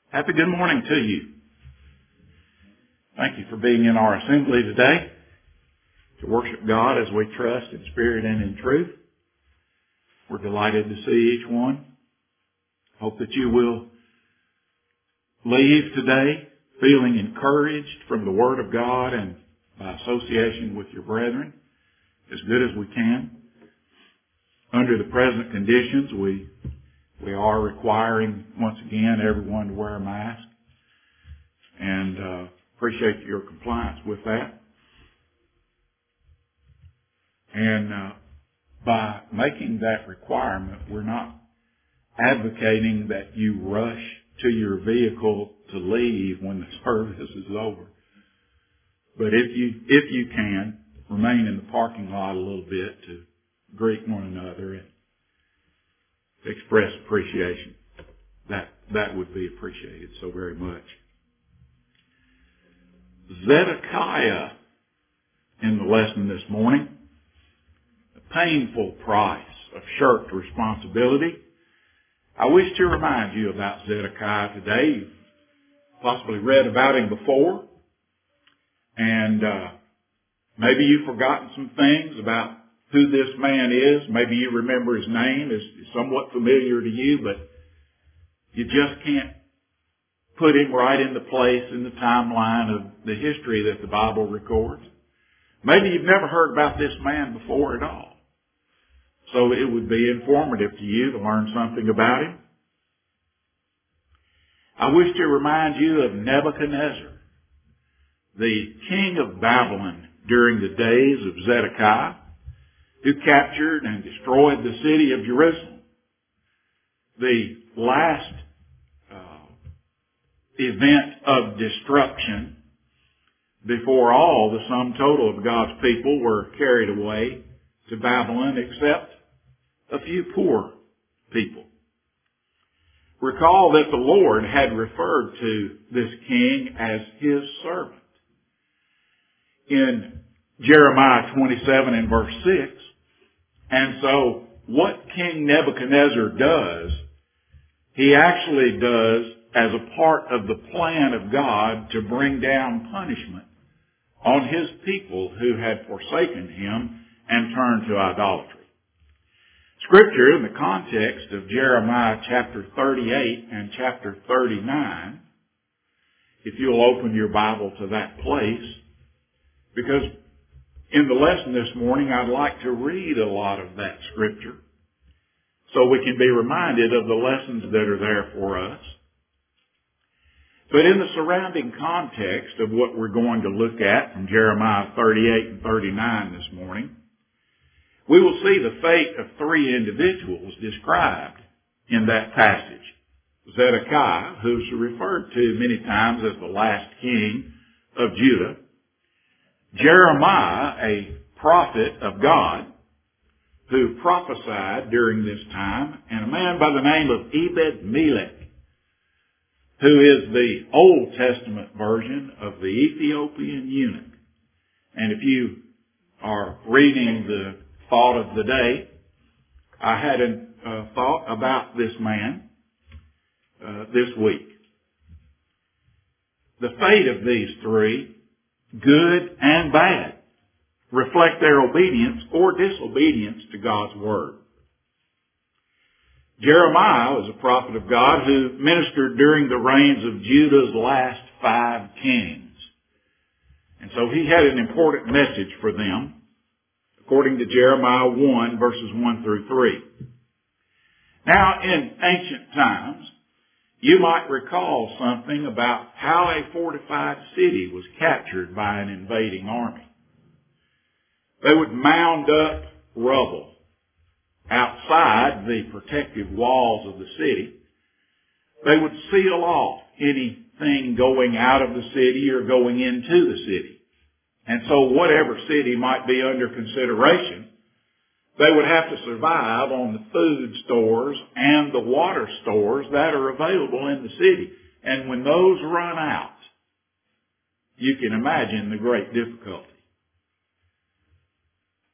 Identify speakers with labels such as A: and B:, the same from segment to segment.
A: Happy good morning to you. Thank you for being in our assembly today to worship God as we trust in spirit and in truth. We're delighted to see each one. Hope that you will leave today feeling encouraged from the Word of God and by association with your brethren as good as we can. Under the present conditions, we are requiring, once again, everyone to wear a mask, and appreciate your compliance with that. And by making that requirement, we're not advocating that you rush to your vehicle to leave when the service is over. But if you can, remain in the parking lot a little bit to greet one another and express appreciation. That would be appreciated so very much. Zedekiah in the lesson this morning. The painful price of shirked responsibility. I wish to remind you about Zedekiah today. You've possibly read about him before, and maybe you've forgotten some things about who this man is. Maybe you remember his name is somewhat familiar to you, but you just can't put him right in the place in the timeline of the history that the Bible records. Maybe you've never heard about this man before at all. So it would be informative to you to learn something about him. I wish to remind you of Nebuchadnezzar, the king of Babylon during the days of Zedekiah, who captured and destroyed the city of Jerusalem. The last event of destruction before all the sum total of God's people were carried away to Babylon, except a few poor people. Recall that the Lord had referred to this king as his servant. In Jeremiah 27 and verse 6, and so what King Nebuchadnezzar does, he actually does as a part of the plan of God to bring down punishment on his people who had forsaken him and turned to idolatry. Scripture in the context of Jeremiah chapter 38 and chapter 39, if you'll open your Bible to that place, because in the lesson this morning I'd like to read a lot of that Scripture so we can be reminded of the lessons that are there for us. But in the surrounding context of what we're going to look at from Jeremiah 38 and 39 this morning, we will see the fate of three individuals described in that passage. Zedekiah, who's referred to many times as the last king of Judah. Jeremiah, a prophet of God, who prophesied during this time, and a man by the name of Ebed-Melech, who is the Old Testament version of the Ethiopian eunuch. And if you are reading the thought of the day, I had a thought about this man this week. The fate of these three, good and bad, reflect their obedience or disobedience to God's Word. Jeremiah was a prophet of God who ministered during the reigns of Judah's last 5 kings. And so he had an important message for them, according to Jeremiah 1, verses 1 through 3. Now, in ancient times, you might recall something about how a fortified city was captured by an invading army. They would mound up rubble outside the protective walls of the city. They would seal off anything going out of the city or going into the city. And so whatever city might be under consideration, they would have to survive on the food stores and the water stores that are available in the city. And when those run out, you can imagine the great difficulty.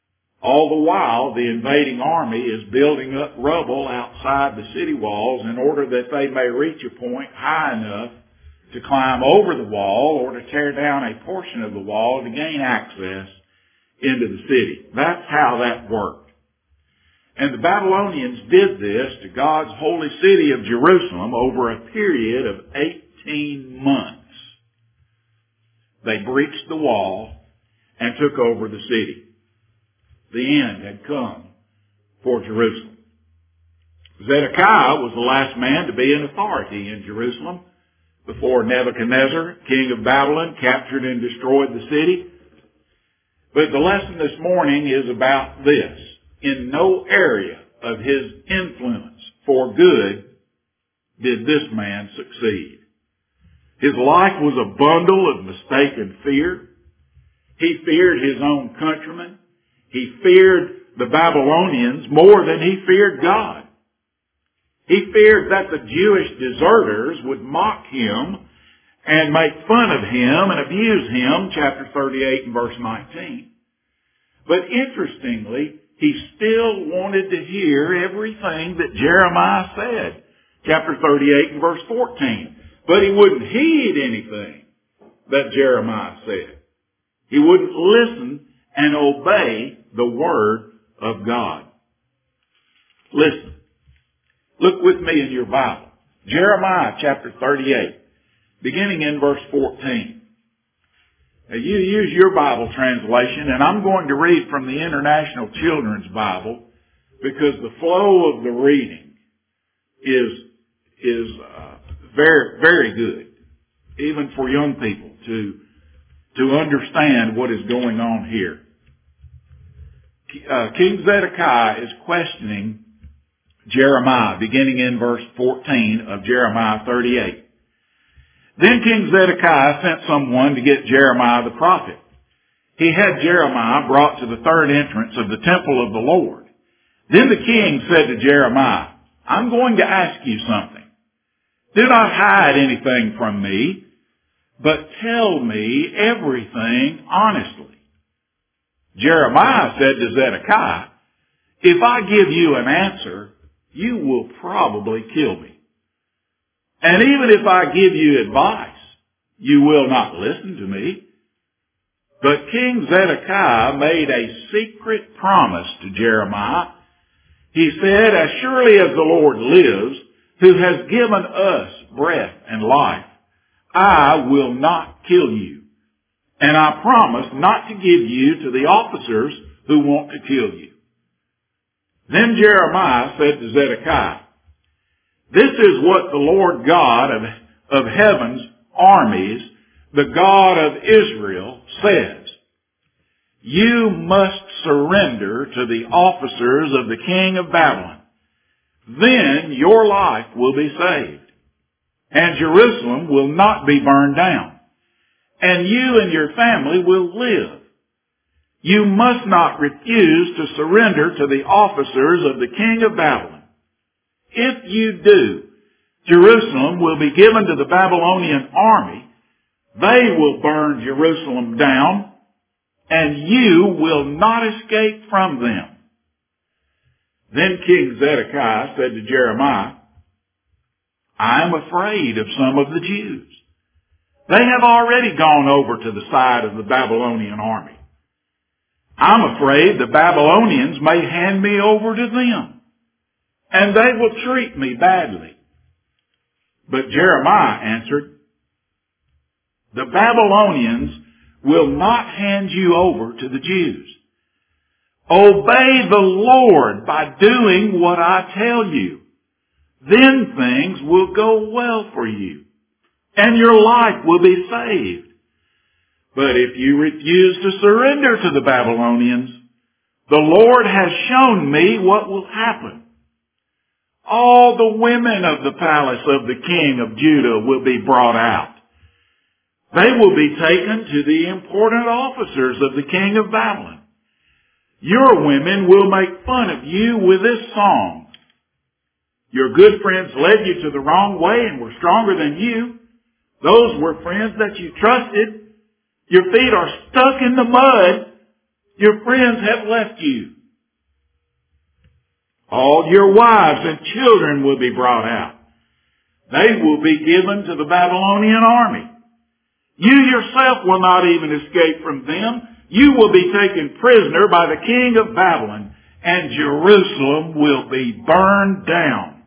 A: All the while, the invading army is building up rubble outside the city walls in order that they may reach a point high enough to climb over the wall or to tear down a portion of the wall to gain access into the city. That's how that worked. And the Babylonians did this to God's holy city of Jerusalem over a period of 18 months. They breached the wall and took over the city. The end had come for Jerusalem. Zedekiah was the last man to be in authority in Jerusalem before Nebuchadnezzar, king of Babylon, captured and destroyed the city. But the lesson this morning is about this. In no area of his influence for good did this man succeed. His life was a bundle of mistaken fear. He feared his own countrymen. He feared the Babylonians more than he feared God. He feared that the Jewish deserters would mock him and make fun of him and abuse him, chapter 38 and verse 19. But interestingly, he still wanted to hear everything that Jeremiah said, chapter 38 and verse 14. But he wouldn't heed anything that Jeremiah said. He wouldn't listen and obey the word of God. Listen. Look with me in your Bible. Jeremiah chapter 38, beginning in verse 14. Now you use your Bible translation, and I'm going to read from the International Children's Bible because the flow of the reading is very, very good, even for young people to understand what is going on here. King Zedekiah is questioning Jeremiah, beginning in verse 14 of Jeremiah 38. Then King Zedekiah sent someone to get Jeremiah the prophet. He had Jeremiah brought to the third entrance of the temple of the Lord. Then the king said to Jeremiah, I'm going to ask you something. Do not hide anything from me, but tell me everything honestly. Jeremiah said to Zedekiah, if I give you an answer, you will probably kill me. And even if I give you advice, you will not listen to me. But King Zedekiah made a secret promise to Jeremiah. He said, as surely as the Lord lives, who has given us breath and life, I will not kill you. And I promise not to give you to the officers who want to kill you. Then Jeremiah said to Zedekiah, this is what the Lord God of heaven's armies, the God of Israel, says. You must surrender to the officers of the king of Babylon. Then your life will be saved, and Jerusalem will not be burned down, and you and your family will live. You must not refuse to surrender to the officers of the king of Babylon. If you do, Jerusalem will be given to the Babylonian army. They will burn Jerusalem down, and you will not escape from them. Then King Zedekiah said to Jeremiah, I am afraid of some of the Jews. They have already gone over to the side of the Babylonian army. I'm afraid the Babylonians may hand me over to them, and they will treat me badly. But Jeremiah answered, the Babylonians will not hand you over to the Jews. Obey the Lord by doing what I tell you. Then things will go well for you, and your life will be saved. But if you refuse to surrender to the Babylonians, the Lord has shown me what will happen. All the women of the palace of the king of Judah will be brought out. They will be taken to the important officers of the king of Babylon. Your women will make fun of you with this song. Your good friends led you to the wrong way and were stronger than you. Those were friends that you trusted. Your feet are stuck in the mud. Your friends have left you. All your wives and children will be brought out. They will be given to the Babylonian army. You yourself will not even escape from them. You will be taken prisoner by the king of Babylon, and Jerusalem will be burned down.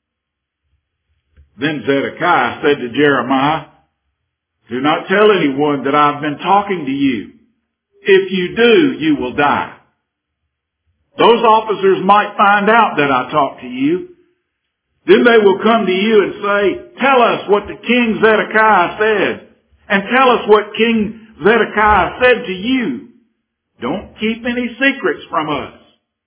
A: Then Zedekiah said to Jeremiah, do not tell anyone that I've been talking to you. If you do, you will die. Those officers might find out that I talked to you. Then they will come to you and say, tell us what the king Zedekiah said, and tell us what King Zedekiah said to you. Don't keep any secrets from us.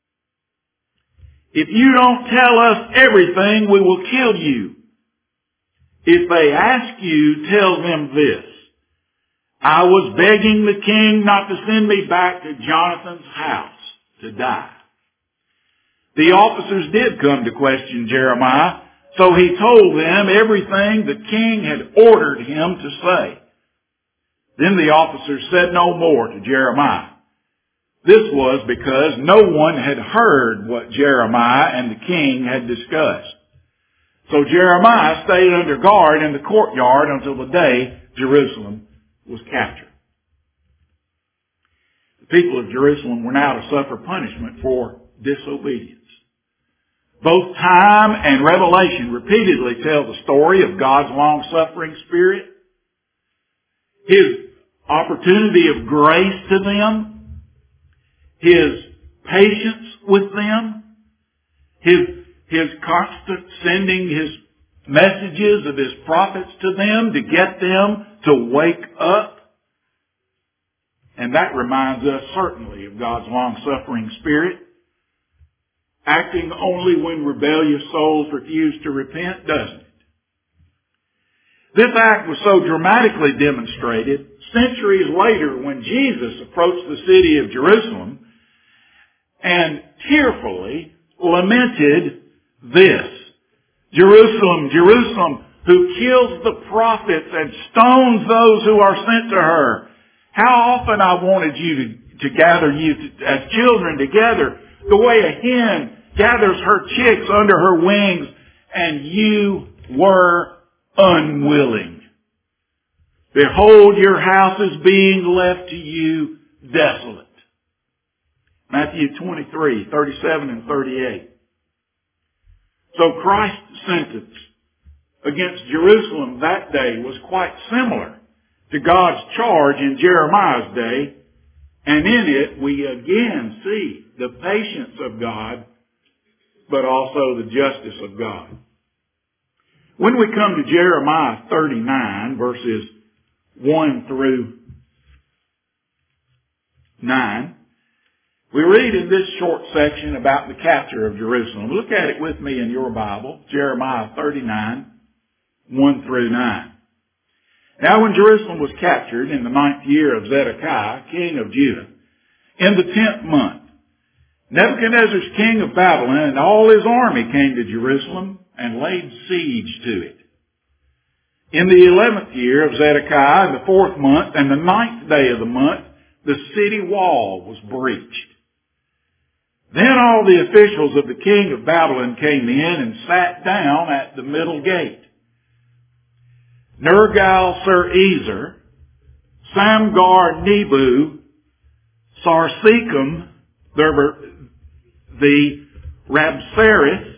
A: If you don't tell us everything, we will kill you. If they ask you, tell them this. I was begging the king not to send me back to Jonathan's house to die. The officers did come to question Jeremiah, so he told them everything the king had ordered him to say. Then the officers said no more to Jeremiah. This was because no one had heard what Jeremiah and the king had discussed. So Jeremiah stayed under guard in the courtyard until the day Jerusalem was captured. The people of Jerusalem were now to suffer punishment for disobedience. Both time and Revelation repeatedly tell the story of God's long-suffering spirit, His opportunity of grace to them, His patience with them, His constant sending His messages of His prophets to them to get them to wake up. And that reminds us certainly of God's long-suffering spirit, acting only when rebellious souls refuse to repent, doesn't it? This act was so dramatically demonstrated centuries later when Jesus approached the city of Jerusalem and tearfully lamented this. Jerusalem, Jerusalem, who kills the prophets and stones those who are sent to her. How often I wanted you to gather you as children together the way a hen gathers her chicks under her wings, and you were unwilling. Behold, your house is being left to you desolate. Matthew 23:37 and 38. So Christ's sentence against Jerusalem that day was quite similar to God's charge in Jeremiah's day, and in it we again see the patience of God, but also the justice of God. When we come to Jeremiah 39, verses 1 through 9, we read in this short section about the capture of Jerusalem. Look at it with me in your Bible, Jeremiah 39, 1 through 9. Now when Jerusalem was captured in the 9th year of Zedekiah, king of Judah, in the 10th month, Nebuchadnezzar, king of Babylon, and all his army came to Jerusalem and laid siege to it. In the 11th year of Zedekiah, in the 4th month, and the 9th day of the month, the city wall was breached. Then all the officials of the king of Babylon came in and sat down at the middle gate. Nergal-Sarezer, Samgar-Nebu, Sarsekim, the Rabsaris,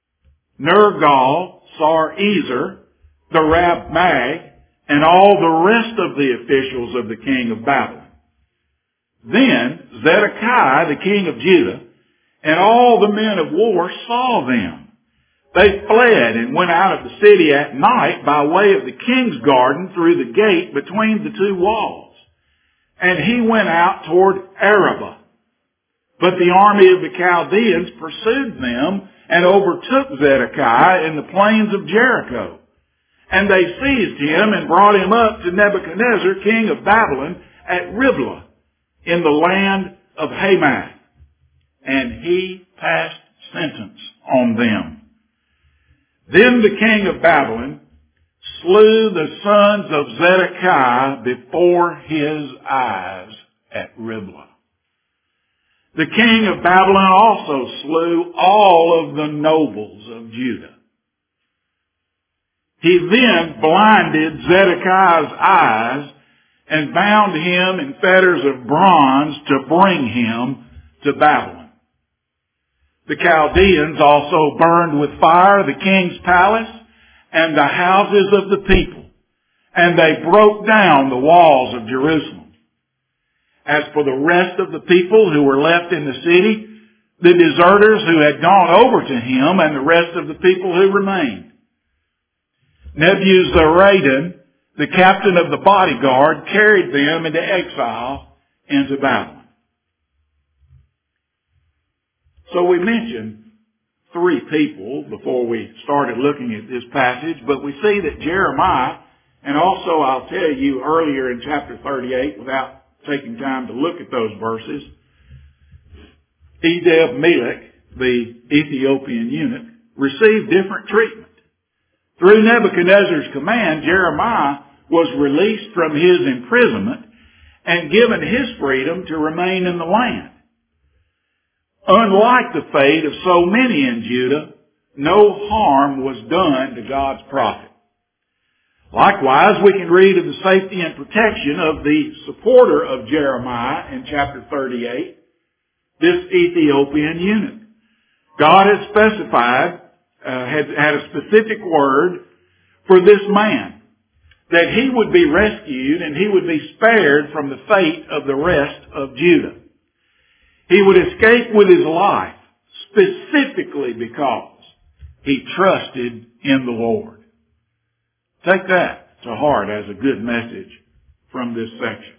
A: Nergal-Sarezer, the Rabmag, and all the rest of the officials of the king of Babylon. Then Zedekiah, the king of Judah, and all the men of war saw them. They fled and went out of the city at night by way of the king's garden through the gate between the two walls. And he went out toward Arabah. But the army of the Chaldeans pursued them and overtook Zedekiah in the plains of Jericho. And they seized him and brought him up to Nebuchadnezzar, king of Babylon, at Riblah, in the land of Hamath. And he passed sentence on them. Then the king of Babylon slew the sons of Zedekiah before his eyes at Riblah. The king of Babylon also slew all of the nobles of Judah. He then blinded Zedekiah's eyes and bound him in fetters of bronze to bring him to Babylon. The Chaldeans also burned with fire the king's palace and the houses of the people, and they broke down the walls of Jerusalem. As for the rest of the people who were left in the city, the deserters who had gone over to him and the rest of the people who remained, Nebuzaradan, the captain of the bodyguard, carried them into exile into Babylon. So we mentioned three people before we started looking at this passage, but we see that Jeremiah, and also I'll tell you earlier in chapter 38, without taking time to look at those verses, Edeb-Melech, the Ethiopian eunuch, received different treatment. Through Nebuchadnezzar's command, Jeremiah was released from his imprisonment and given his freedom to remain in the land. Unlike the fate of so many in Judah, no harm was done to God's prophet. Likewise, we can read of the safety and protection of the supporter of Jeremiah in chapter 38, this Ethiopian eunuch. God had specified, had a specific word for this man, that he would be rescued and he would be spared from the fate of the rest of Judah. He would escape with his life, specifically because he trusted in the Lord. Take that to heart as a good message from this section.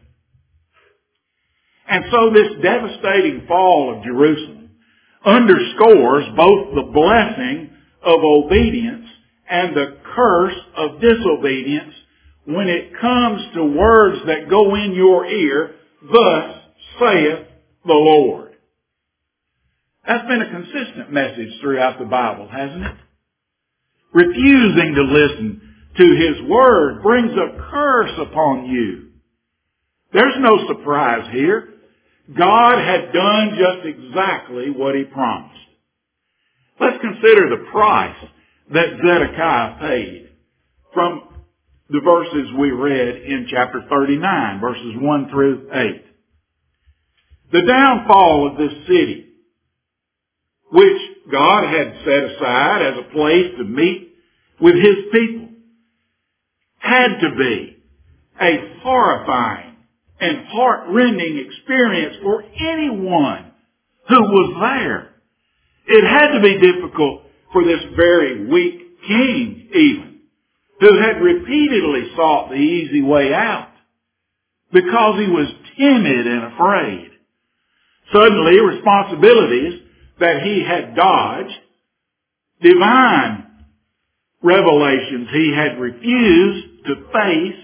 A: And so this devastating fall of Jerusalem underscores both the blessing of obedience and the curse of disobedience when it comes to words that go in your ear, thus saith the Lord. That's been a consistent message throughout the Bible, hasn't it? Refusing to listen to His Word brings a curse upon you. There's no surprise here. God had done just exactly what He promised. Let's consider the price that Zedekiah paid from the verses we read in chapter 39, verses 1 through 8. The downfall of this city, which God had set aside as a place to meet with His people, had to be a horrifying and heart-rending experience for anyone who was there. It had to be difficult for this very weak king even, who had repeatedly sought the easy way out because he was timid and afraid. Suddenly, responsibilities that he had dodged, divine revelations he had refused to face,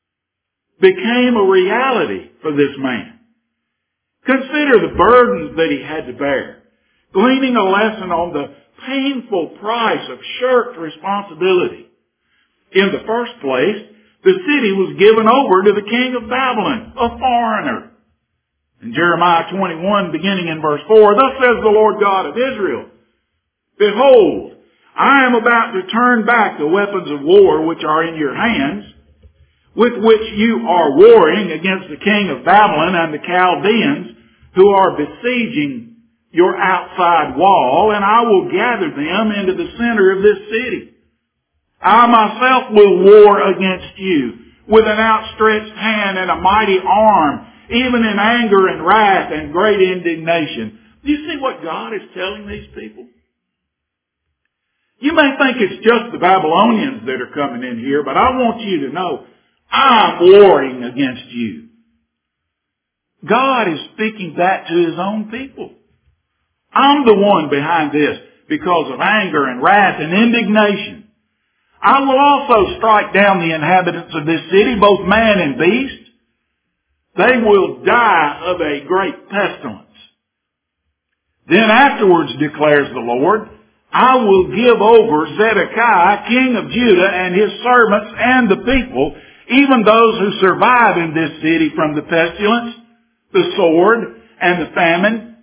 A: became a reality for this man. Consider the burdens that he had to bear, gleaning a lesson on the painful price of shirked responsibility. In the first place, the city was given over to the king of Babylon, a foreigner. In Jeremiah 21, beginning in verse 4, thus says the Lord God of Israel, behold, I am about to turn back the weapons of war which are in your hands, with which you are warring against the king of Babylon and the Chaldeans who are besieging your outside wall, and I will gather them into the center of this city. I myself will war against you with an outstretched hand and a mighty arm, even in anger and wrath and great indignation. Do you see what God is telling these people? You may think it's just the Babylonians that are coming in here, but I want you to know, I'm warring against you. God is speaking that to His own people. I'm the one behind this because of anger and wrath and indignation. I will also strike down the inhabitants of this city, both man and beast. They will die of a great pestilence. Then afterwards, declares the Lord, I will give over Zedekiah, king of Judah, and his servants and the people, even those who survive in this city from the pestilence, the sword, and the famine,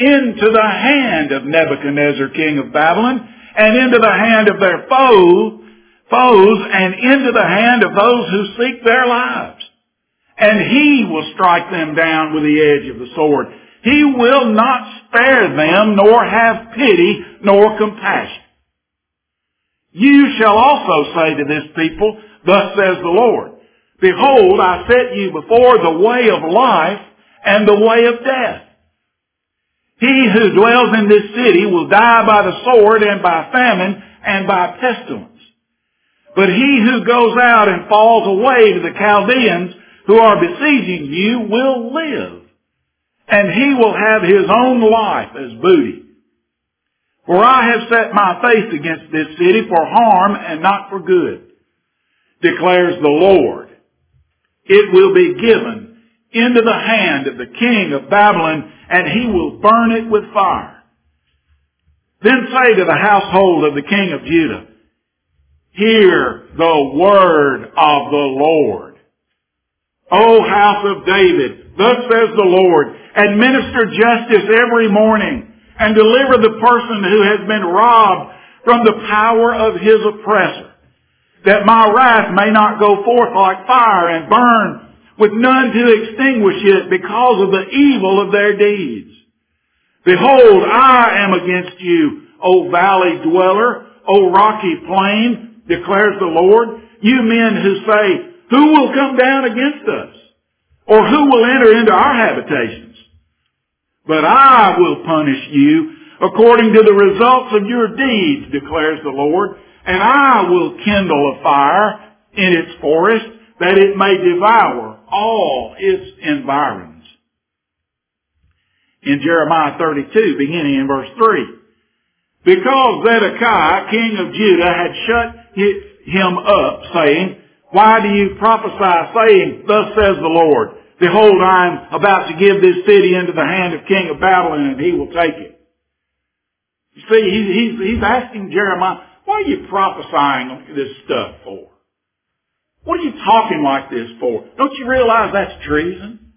A: into the hand of Nebuchadnezzar, king of Babylon, and into the hand of their foes, and into the hand of those who seek their lives. And he will strike them down with the edge of the sword. He will not spare them, nor have pity, nor compassion. You shall also say to this people, thus says the Lord, behold, I set you before the way of life and the way of death. He who dwells in this city will die by the sword and by famine and by pestilence. But he who goes out and falls away to the Chaldeans who are besieging you will live, and he will have his own life as booty. For I have set my face against this city for harm and not for good, declares the Lord. It will be given into the hand of the king of Babylon, and he will burn it with fire. Then say to the household of the king of Judah, hear the word of the Lord. O house of David, thus says the Lord, administer justice every morning, and deliver the person who has been robbed from the power of his oppressor, that my wrath may not go forth like fire and burn with none to extinguish it because of the evil of their deeds. Behold, I am against you, O valley dweller, O rocky plain, declares the Lord, you men who say, who will come down against us? Or who will enter into our habitations? But I will punish you according to the results of your deeds, declares the Lord, and I will kindle a fire in its forest that it may devour all its environs. In Jeremiah 32, beginning in verse 3, because Zedekiah, king of Judah, had shut him up, saying, why do you prophesy, saying, thus says the Lord, behold, I am about to give this city into the hand of king of Babylon, and he will take it. You see, he's asking Jeremiah, what are you prophesying this stuff for? What are you talking like this for? Don't you realize that's treason?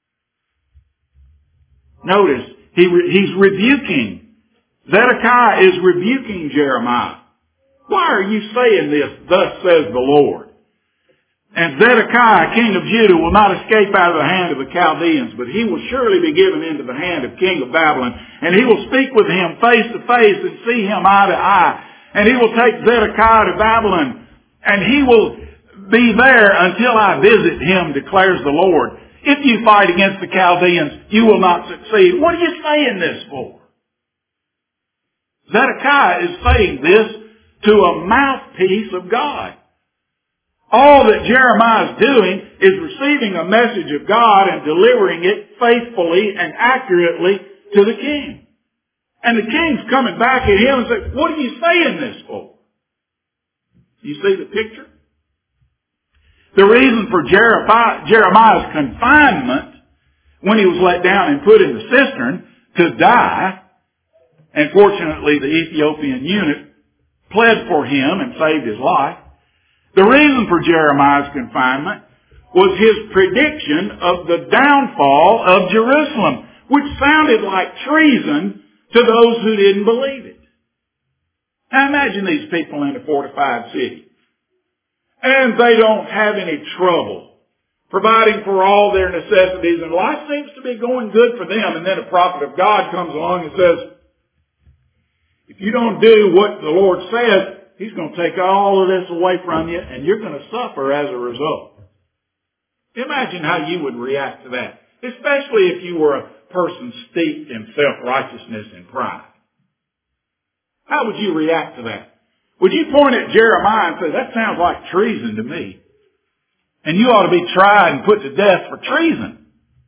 A: Notice, he's rebuking. Zedekiah is rebuking Jeremiah. Why are you saying this, thus says the Lord? And Zedekiah, king of Judah, will not escape out of the hand of the Chaldeans, but he will surely be given into the hand of king of Babylon. And he will speak with him face to face and see him eye to eye. And he will take Zedekiah to Babylon, and he will be there until I visit him, declares the Lord. If you fight against the Chaldeans, you will not succeed. What are you saying this for? Zedekiah is saying this to a mouthpiece of God. All that Jeremiah is doing is receiving a message of God and delivering it faithfully and accurately to the king. And the king's coming back at him and saying, what are you saying this for? You see the picture? The reason for Jeremiah's confinement when he was let down and put in the cistern to die, and fortunately the Ethiopian eunuch pled for him and saved his life, the reason for Jeremiah's confinement was his prediction of the downfall of Jerusalem, which sounded like treason to those who didn't believe it. Now imagine these people in a fortified city, and they don't have any trouble providing for all their necessities, and life seems to be going good for them, and then a prophet of God comes along and says, if you don't do what the Lord says, He's going to take all of this away from you, and you're going to suffer as a result. Imagine how you would react to that, especially if you were a person steeped in self-righteousness and pride. How would you react to that? Would you point at Jeremiah and say, that sounds like treason to me, and you ought to be tried and put to death for treason?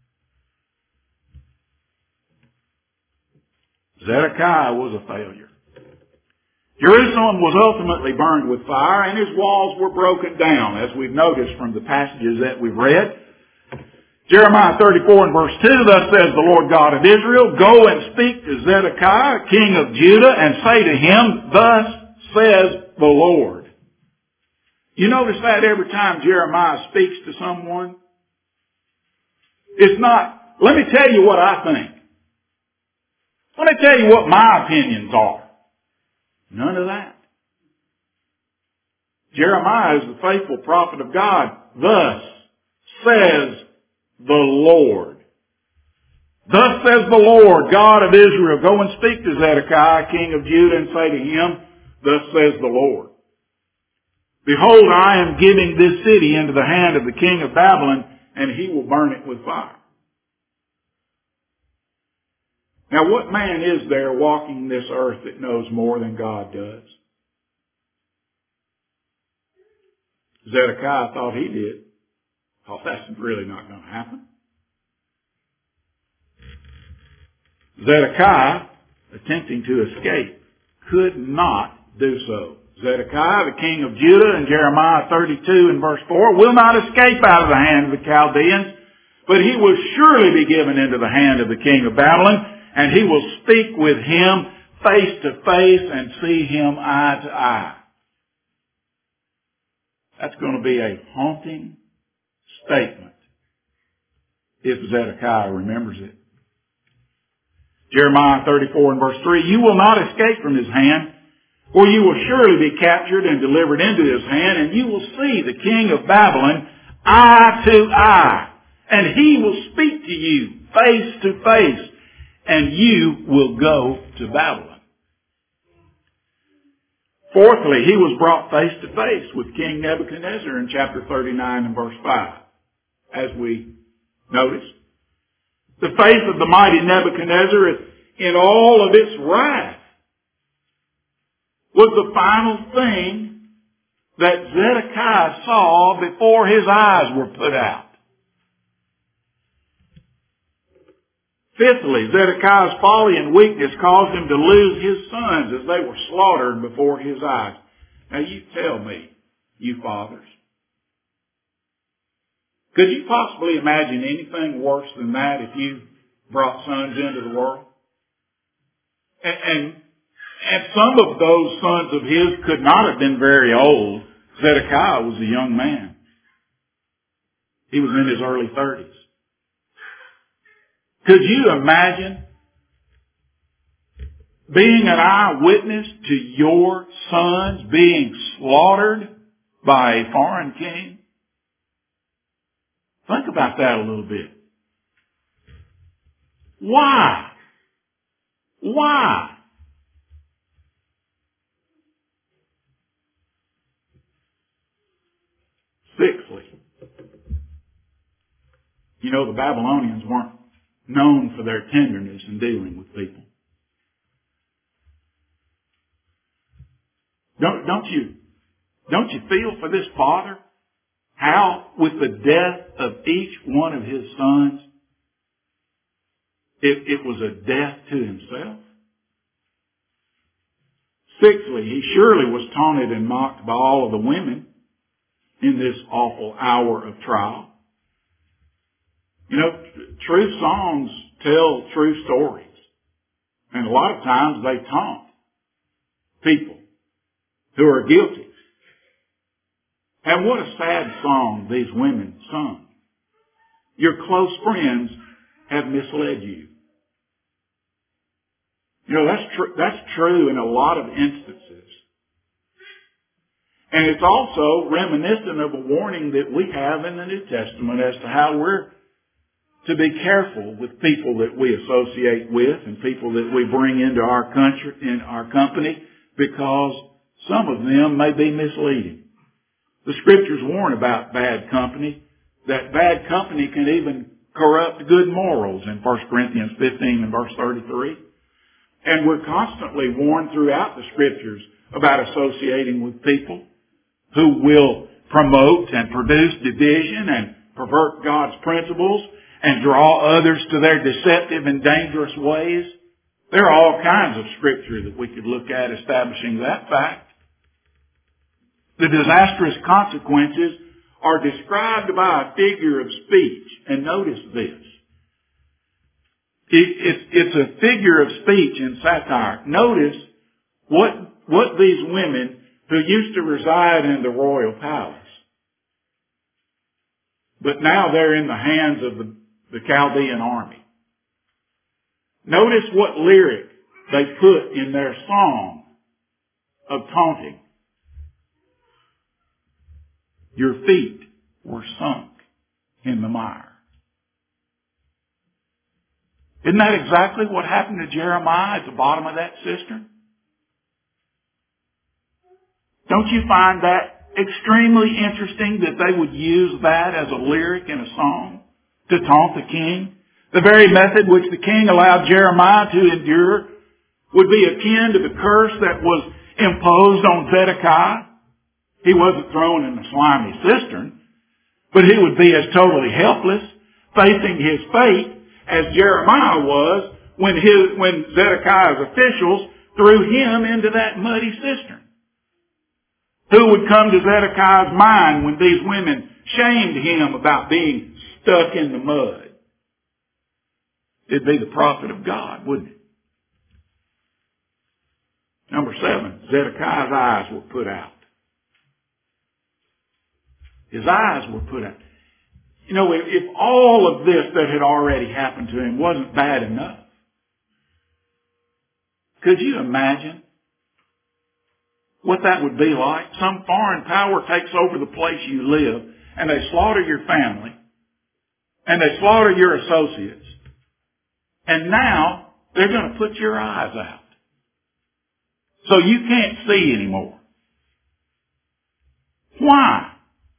A: Zedekiah was a failure. Jerusalem was ultimately burned with fire, and his walls were broken down, as we've noticed from the passages that we've read. Jeremiah 34 and verse 2, thus says the Lord God of Israel, go and speak to Zedekiah, king of Judah, and say to him, thus says the Lord. You notice that every time Jeremiah speaks to someone? It's not, let me tell you what I think. Let me tell you what my opinions are. None of that. Jeremiah is the faithful prophet of God. Thus says the Lord. Thus says the Lord, God of Israel, go and speak to Zedekiah, king of Judah, and say to him, thus says the Lord. Behold, I am giving this city into the hand of the king of Babylon, and he will burn it with fire. Now, what man is there walking this earth that knows more than God does? Zedekiah thought he did. Thought that's really not going to happen. Zedekiah, attempting to escape, could not do so. Zedekiah, the king of Judah, in Jeremiah 32 and verse 4, will not escape out of the hand of the Chaldeans, but he will surely be given into the hand of the king of Babylon, and he will speak with him face to face and see him eye to eye. That's going to be a haunting statement if Zedekiah remembers it. Jeremiah 34 and verse 3, you will not escape from his hand, for you will surely be captured and delivered into his hand, and you will see the king of Babylon eye to eye, and he will speak to you face to face, and you will go to Babylon. Fourthly, he was brought face to face with King Nebuchadnezzar in chapter 39 and verse 5. As we noticed, the face of the mighty Nebuchadnezzar in all of its wrath was the final thing that Zedekiah saw before his eyes were put out. Fifthly, Zedekiah's folly and weakness caused him to lose his sons as they were slaughtered before his eyes. Now you tell me, you fathers, could you possibly imagine anything worse than that if you brought sons into the world? And some of those sons of his could not have been very old. Zedekiah was a young man. He was in his early 30s. Could you imagine being an eyewitness to your sons being slaughtered by a foreign king? Think about that a little bit. Why? Why? Sixthly, you know, the Babylonians weren't known for their tenderness in dealing with people. Don't you feel for this father how with the death of each one of his sons, it was a death to himself? Sixthly, he surely was taunted and mocked by all of the women in this awful hour of trial. You know, true songs tell true stories. And a lot of times they taunt people who are guilty. And what a sad song these women sung. Your close friends have misled you. You know, that's true in a lot of instances. And it's also reminiscent of a warning that we have in the New Testament as to how we're to be careful with people that we associate with and people that we bring into our country, in our company, because some of them may be misleading. The scriptures warn about bad company, that bad company can even corrupt good morals in 1 Corinthians 15 and verse 33. And we're constantly warned throughout the scriptures about associating with people who will promote and produce division and pervert God's principles and draw others to their deceptive and dangerous ways. There are all kinds of scripture that we could look at establishing that fact. The disastrous consequences are described by a figure of speech. And notice this. It's a figure of speech in satire. Notice what these women who used to reside in the royal palace, but now they're in the hands of the Chaldean army. Notice what lyric they put in their song of taunting. Your feet were sunk in the mire. Isn't that exactly what happened to Jeremiah at the bottom of that cistern? Don't you find that extremely interesting that they would use that as a lyric in a song to taunt the king? The very method which the king allowed Jeremiah to endure would be akin to the curse that was imposed on Zedekiah. He wasn't thrown in the slimy cistern, but he would be as totally helpless, facing his fate, as Jeremiah was when Zedekiah's officials threw him into that muddy cistern. Who would come to Zedekiah's mind when these women shamed him about being stuck in the mud? It'd be the prophet of God, wouldn't it? Number 7, Zedekiah's eyes were put out. His eyes were put out. You know, if all of this that had already happened to him wasn't bad enough, could you imagine what that would be like? Some foreign power takes over the place you live, and they slaughter your family, and they slaughter your associates, and now they're going to put your eyes out. So you can't see anymore. Why?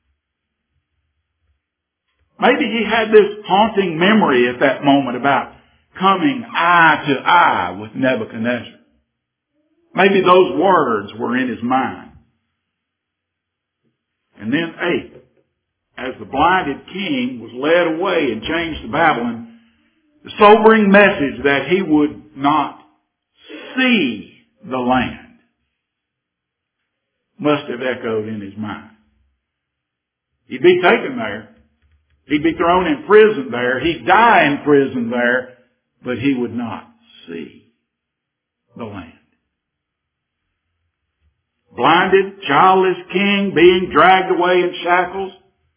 A: Maybe he had this haunting memory at that moment about coming eye to eye with Nebuchadnezzar. Maybe those words were in his mind. And then 8, as the blinded king was led away and changed to Babylon, the sobering message that he would not see the land must have echoed in his mind. He'd be taken there. He'd be thrown in prison there. He'd die in prison there, but he would not see the land. Blinded, childless king being dragged away in shackles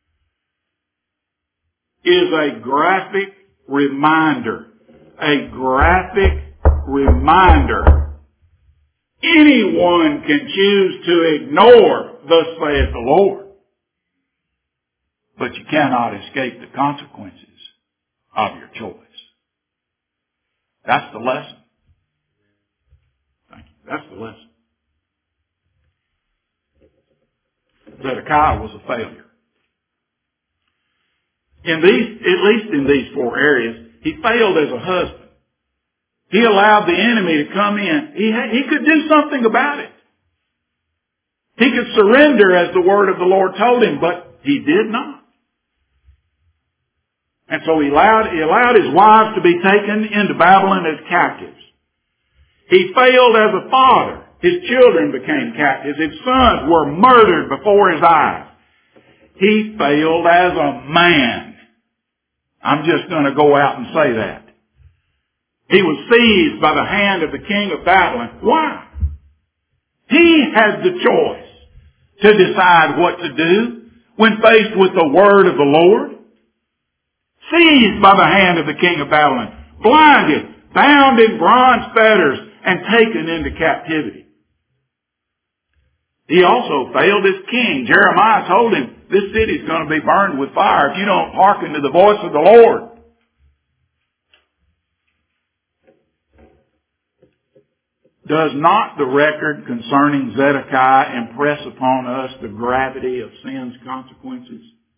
A: is a graphic reminder. A graphic reminder. Anyone can choose to ignore, thus saith the Lord. But you cannot escape the consequences of your choice. That's the lesson. Thank you. That's the lesson. Zedekiah was a failure. At least in these 4 areas, he failed as a husband. He allowed the enemy to come in. He could do something about it. He could surrender as the word of the Lord told him, but he did not. And so he allowed his wives to be taken into Babylon as captives. He failed as a father. His children became captives. His sons were murdered before his eyes. He failed as a man. I'm just going to go out and say that. He was seized by the hand of the king of Babylon. Why? He has the choice to decide what to do when faced with the word of the Lord. Seized by the hand of the king of Babylon, blinded, bound in bronze fetters, and taken into captivity. He also failed as king. Jeremiah told him, this city is going to be burned with fire if you don't hearken to the voice of the Lord. Does not the record concerning Zedekiah impress upon us the gravity of sin's consequences?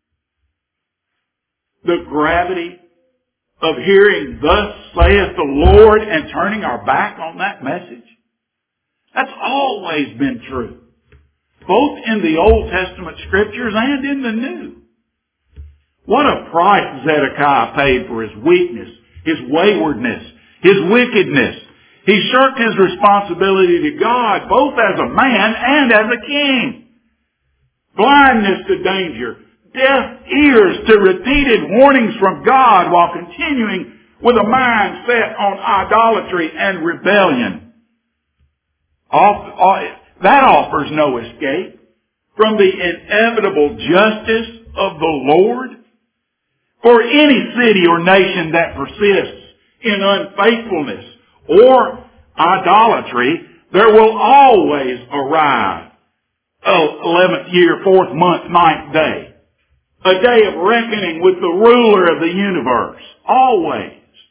A: The gravity of hearing, thus saith the Lord, and turning our back on that message? That's always been true, both in the Old Testament scriptures and in the New. What a price Zedekiah paid for his weakness, his waywardness, his wickedness. He shirked his responsibility to God, both as a man and as a king. Blindness to danger, deaf ears to repeated warnings from God, while continuing with a mind set on idolatry and rebellion. That offers no escape from the inevitable justice of the Lord. For any city or nation that persists in unfaithfulness or idolatry, there will always arrive 11th year, 4th month, 9th day. A day of reckoning with the ruler of the universe. Always.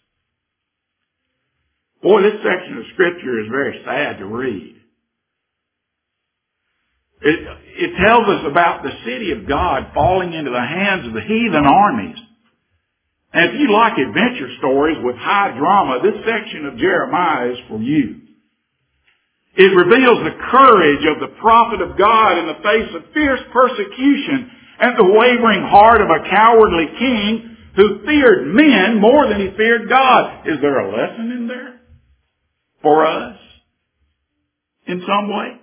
A: Boy, this section of Scripture is very sad to read. It tells us about the city of God falling into the hands of the heathen armies. And if you like adventure stories with high drama, this section of Jeremiah is for you. It reveals the courage of the prophet of God in the face of fierce persecution and the wavering heart of a cowardly king who feared men more than he feared God. Is there a lesson in there for us in some way?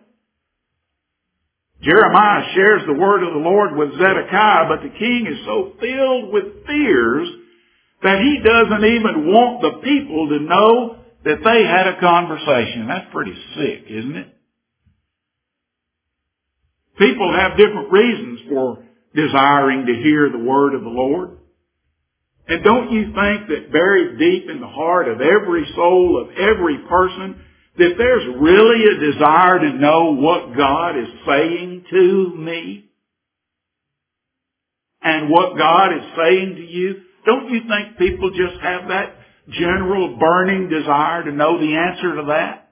A: Jeremiah shares the word of the Lord with Zedekiah, but the king is so filled with fears that he doesn't even want the people to know that they had a conversation. That's pretty sick, isn't it? People have different reasons for desiring to hear the word of the Lord. And don't you think that buried deep in the heart of every soul of every person, that there's really a desire to know what God is saying to me? And what God is saying to you? Don't you think people just have that general burning desire to know the answer to that?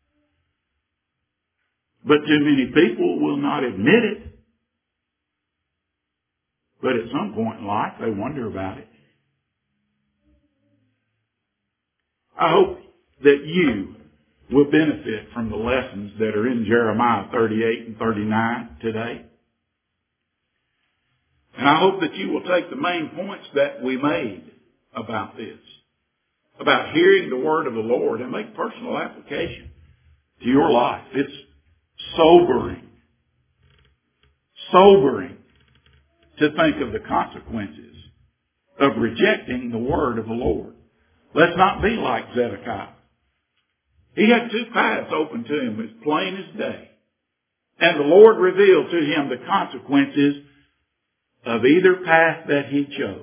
A: But too many people will not admit it. But at some point in life, they wonder about it. I hope that you will benefit from the lessons that are in Jeremiah 38 and 39 today. And I hope that you will take the main points that we made about this, about hearing the word of the Lord, and make personal application to your life. It's sobering to think of the consequences of rejecting the word of the Lord. Let's not be like Zedekiah. He had two paths open to him as plain as day. And the Lord revealed to him the consequences of either path that he chose.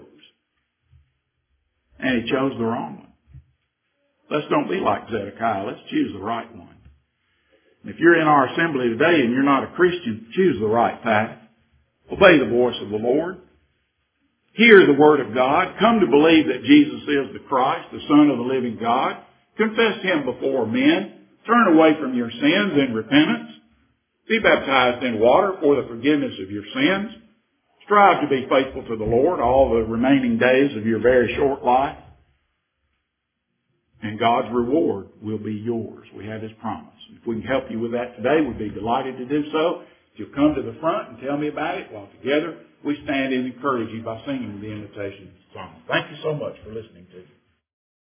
A: And he chose the wrong one. Let's don't be like Zedekiah. Let's choose the right one. And if you're in our assembly today and you're not a Christian, choose the right path. Obey the voice of the Lord. Hear the word of God. Come to believe that Jesus is the Christ, the Son of the living God. Confess him before men. Turn away from your sins in repentance. Be baptized in water for the forgiveness of your sins. Strive to be faithful to the Lord all the remaining days of your very short life. And God's reward will be yours. We have his promise. If we can help you with that today, we'd be delighted to do so. If you'll come to the front and tell me about it, while together we stand and encourage you by singing the invitation song. Thank you so much for listening to me.